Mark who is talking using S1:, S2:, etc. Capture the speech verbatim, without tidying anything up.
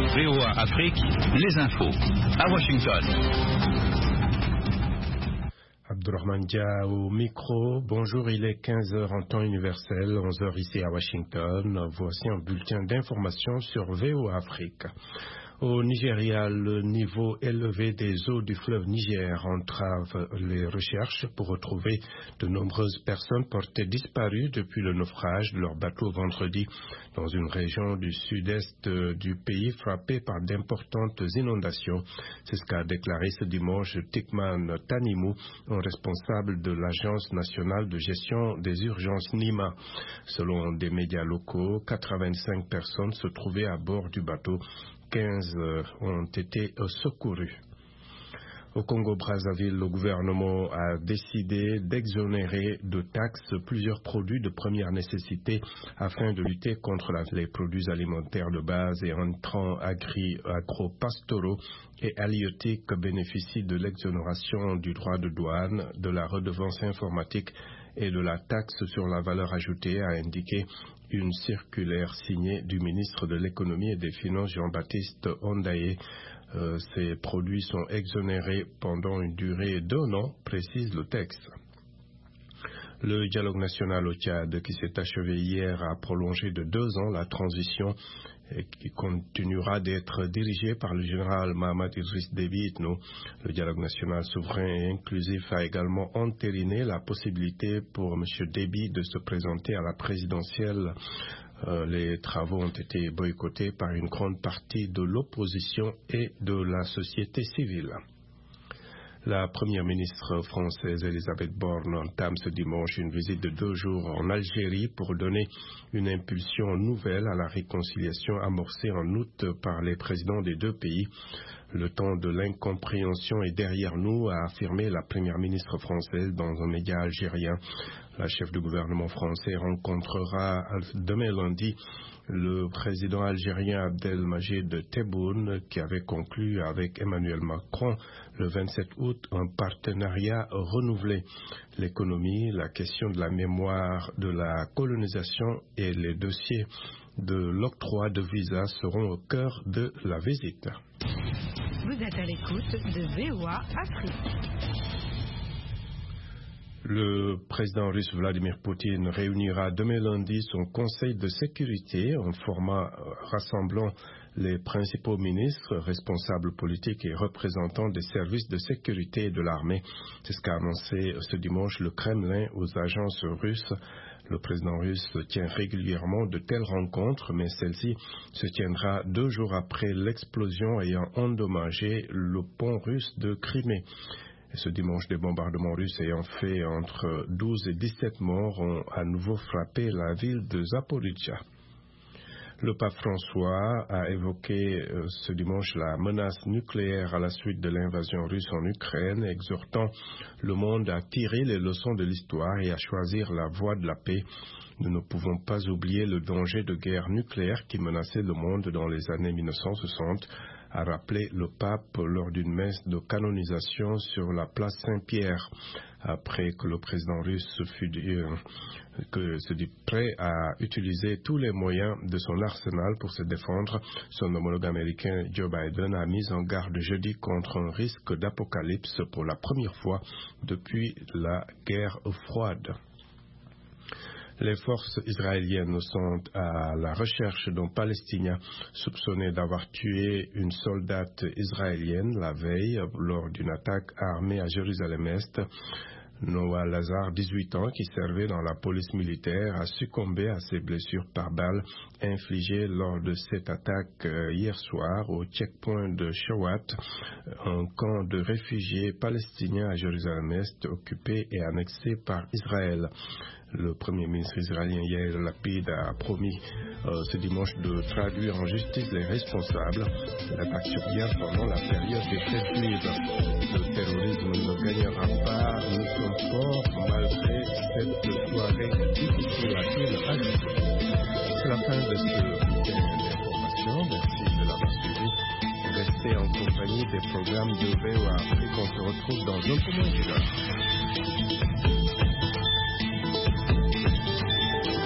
S1: V O A Afrique, les infos. À Washington.
S2: Abdourahmane Dia au micro. Bonjour, il est quinze heures en temps universel, onze heures ici à Washington. Voici un bulletin d'information sur V O A Afrique. Au Nigeria, le niveau élevé des eaux du fleuve Niger entrave les recherches pour retrouver de nombreuses personnes portées disparues depuis le naufrage de leur bateau vendredi dans une région du sud-est du pays frappée par d'importantes inondations. C'est ce qu'a déclaré ce dimanche Tikman Tanimou, un responsable de l'Agence nationale de gestion des urgences NIMA. Selon des médias locaux, quatre-vingt-cinq personnes se trouvaient à bord du bateau. quinze ont été secourus. Au Congo-Brazzaville, le gouvernement a décidé d'exonérer de taxes plusieurs produits de première nécessité afin de lutter contre les produits alimentaires de base et intrants agro-pastoraux et halieutiques bénéficient de l'exonération du droit de douane, de la redevance informatique et de la taxe sur la valeur ajoutée, a indiqué une circulaire signée du ministre de l'Économie et des Finances Jean-Baptiste Ondaye. Euh, ces produits sont exonérés pendant une durée d'un an, précise le texte. Le dialogue national au Tchad, qui s'est achevé hier, a prolongé de deux ans la transition et qui continuera d'être dirigé par le général Mahamat Idriss Déby Itno. Le dialogue national souverain et inclusif a également entériné la possibilité pour M. Déby de se présenter à la présidentielle. Euh, les travaux ont été boycottés par une grande partie de l'opposition et de la société civile. La première ministre française Elisabeth Borne entame ce dimanche une visite de deux jours en Algérie pour donner une impulsion nouvelle à la réconciliation amorcée en août par les présidents des deux pays. Le temps de l'incompréhension est derrière nous, a affirmé la première ministre française dans un média algérien. La chef du gouvernement français rencontrera demain lundi le président algérien Abdelmajid Tebboune, qui avait conclu avec Emmanuel Macron le vingt-sept août un partenariat renouvelé. L'économie, la question de la mémoire de la colonisation et les dossiers de l'octroi de visa seront au cœur de la visite.
S3: Vous êtes à l'écoute de V O A Afrique.
S2: Le président russe Vladimir Poutine réunira demain lundi son conseil de sécurité en format rassemblant les principaux ministres, responsables politiques et représentants des services de sécurité et de l'armée. C'est ce qu'a annoncé ce dimanche le Kremlin aux agences russes. Le président russe tient régulièrement de telles rencontres, mais celle-ci se tiendra deux jours après l'explosion ayant endommagé le pont russe de Crimée. Et ce dimanche, des bombardements russes ayant fait entre douze et dix-sept morts ont à nouveau frappé la ville de Zaporizhzhia. Le pape François a évoqué euh, ce dimanche la menace nucléaire à la suite de l'invasion russe en Ukraine, exhortant le monde à tirer les leçons de l'histoire et à choisir la voie de la paix. Nous ne pouvons pas oublier le danger de guerre nucléaire qui menaçait le monde dans les années mille neuf cent soixante, a rappelé le pape lors d'une messe de canonisation sur la place Saint-Pierre, après que le président russe fut dit, euh, que se dit prêt à utiliser tous les moyens de son arsenal pour se défendre. Son homologue américain Joe Biden a mis en garde jeudi contre un risque d'apocalypse pour la première fois depuis la guerre froide. Les forces israéliennes sont à la recherche d'un Palestinien soupçonné d'avoir tué une soldate israélienne la veille lors d'une attaque armée à Jérusalem-Est. Noah Lazar, dix-huit ans, qui servait dans la police militaire, a succombé à ses blessures par balle infligées lors de cette attaque hier soir au checkpoint de Shawat, un camp de réfugiés palestiniens à Jérusalem-Est occupé et annexé par Israël. Le premier ministre israélien Yair Lapid a promis euh, ce dimanche de traduire en justice les responsables. L'attaque survient pendant la période des fêtes juives. Le terrorisme ne gagnera pas, nous sommes forts malgré cette soirée difficile à vivre. C'est la fin de ce bulletin d'information. Merci de l'avoir suivi. Restez en compagnie des programmes de V O A Afrique. On se retrouve dans un peu moins d'une heure.